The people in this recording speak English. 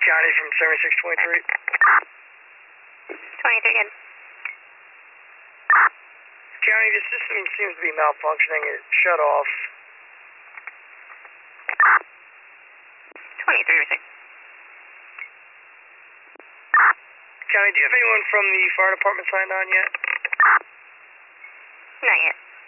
County from 7623. 23 again. County, the system seems to be malfunctioning. It shut off. 23 received. County, do you have anyone from the fire department signed on yet? Not yet.